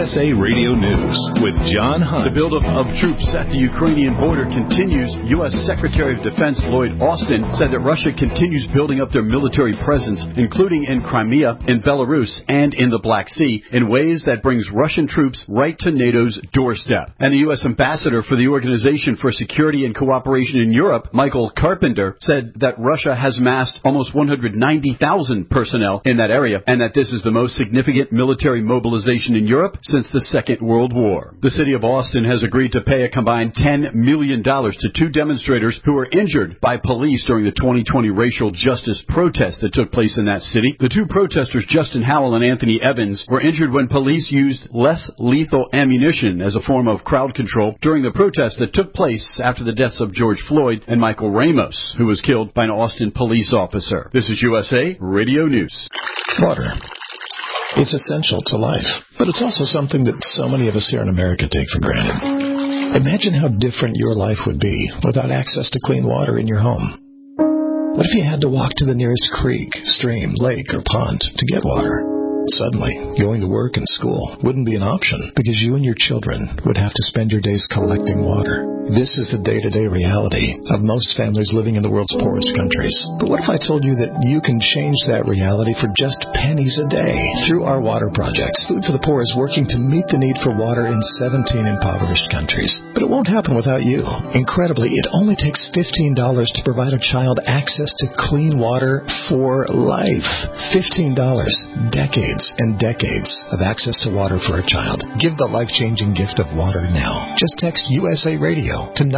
USA Radio News with John Hunt. The buildup of troops at the Ukrainian border continues. U.S. Secretary of Defense Lloyd Austin said that Russia continues building up their military presence, including in Crimea, in Belarus, and in the Black Sea, in ways that brings Russian troops right to NATO's doorstep. And the U.S. ambassador for the Organization for Security and Cooperation in Europe, Michael Carpenter, said that Russia has massed almost 190,000 personnel in that area, and that this is the most significant military mobilization in Europe since the Second World War. The city of Austin has agreed to pay a combined $10 million to two demonstrators who were injured by police during the 2020 racial justice protest that took place in that city. The two protesters, Justin Howell and Anthony Evans, were injured when police used less lethal ammunition as a form of crowd control during the protest that took place after the deaths of George Floyd and Michael Ramos, who was killed by an Austin police officer. This is USA Radio News. Water. It's essential to life, but it's also something that so many of us here in America take for granted. Imagine how different your life would be without access to clean water in your home. What if you had to walk to the nearest creek, stream, lake, or pond to get water? Suddenly, going to work and school wouldn't be an option because you and your children would have to spend your days collecting water. This is the day-to-day reality of most families living in the world's poorest countries. But what if I told you that you can change that reality for just pennies a day? Through our water projects, Food for the Poor is working to meet the need for water in 17 impoverished countries. But it won't happen without you. Incredibly, it only takes $15 to provide a child access to clean water for life. $15. Decades and decades of access to water for a child. Give the life-changing gift of water now. Just text USA Radio to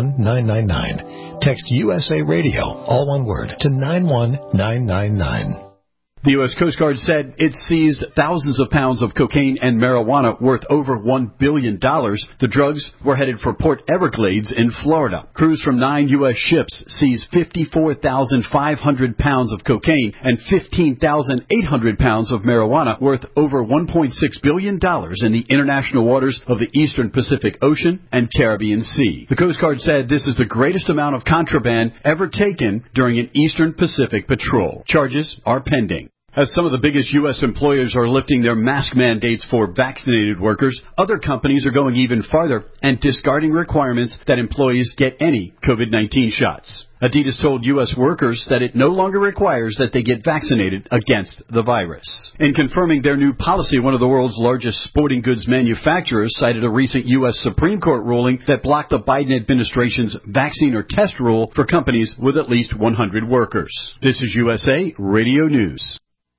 91999. Text USA Radio, all one word, to 91999. The U.S. Coast Guard said it seized thousands of pounds of cocaine and marijuana worth over $1 billion. The drugs were headed for Port Everglades in Florida. Crews from 9 U.S. ships seized 54,500 pounds of cocaine and 15,800 pounds of marijuana worth over $1.6 billion in the international waters of the Eastern Pacific Ocean and Caribbean Sea. The Coast Guard said this is the greatest amount of contraband ever taken during an Eastern Pacific patrol. Charges are pending. As some of the biggest U.S. employers are lifting their mask mandates for vaccinated workers, other companies are going even farther and discarding requirements that employees get any COVID-19 shots. Adidas told U.S. workers that it no longer requires that they get vaccinated against the virus. In confirming their new policy, one of the world's largest sporting goods manufacturers cited a recent U.S. Supreme Court ruling that blocked the Biden administration's vaccine or test rule for companies with at least 100 workers. This is USA Radio News.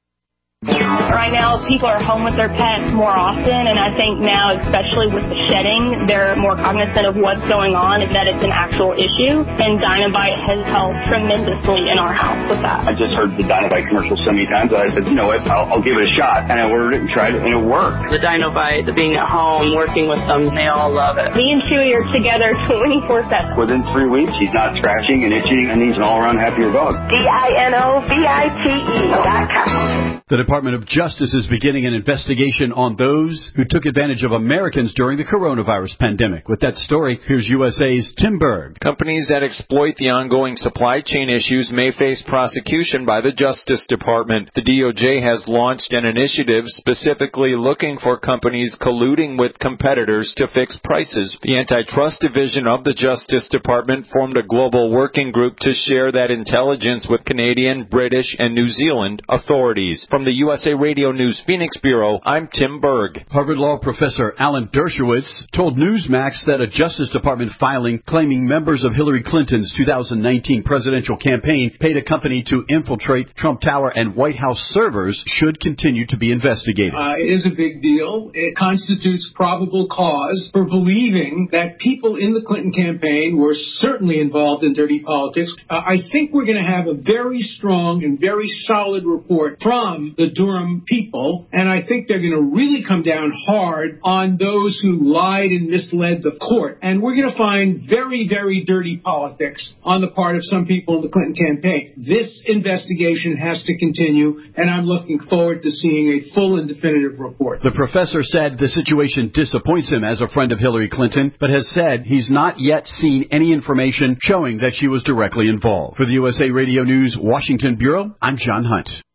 Right now, people are home with their pets more often, and I think now, especially with the shedding, they're more cognizant of what's going on and that it's an actual issue, and Dinovite has helped tremendously in our house with that. I just heard the Dinovite commercial so many times that I said, you know what, I'll give it a shot, and I ordered it and tried it, and it worked. The Dinovite, the being at home, working with them, they all love it. Me and Chewy are together 24/7. Within 3 weeks, he's not scratching and itching, and he's an all-around happier dog. DINOVITE.com. The Department of Justice is beginning an investigation on those who took advantage of Americans during the coronavirus pandemic. With that story, here's USA's Tim Berg. Companies that exploit the ongoing supply chain issues may face prosecution by the Justice Department. The DOJ has launched an initiative specifically looking for companies colluding with competitors to fix prices. The Antitrust Division of the Justice Department formed a global working group to share that intelligence with Canadian, British, and New Zealand authorities. From the USA Radio News Phoenix Bureau, I'm Tim Berg. Harvard Law professor Alan Dershowitz told Newsmax that a Justice Department filing claiming members of Hillary Clinton's 2019 presidential campaign paid a company to infiltrate Trump Tower and White House servers should continue to be investigated. It is a big deal. It constitutes probable cause for believing that people in the Clinton campaign were certainly involved in dirty politics. I think we're going to have a very strong and very solid report from the Durham people, and I think they're going to really come down hard on those who lied and misled the court. And we're going to find very, very dirty politics on the part of some people in the Clinton campaign. This investigation has to continue, and I'm looking forward to seeing a full and definitive report. The professor said the situation disappoints him as a friend of Hillary Clinton, but has said he's not yet seen any information showing that she was directly involved. For the USA Radio News Washington Bureau, I'm John Hunt.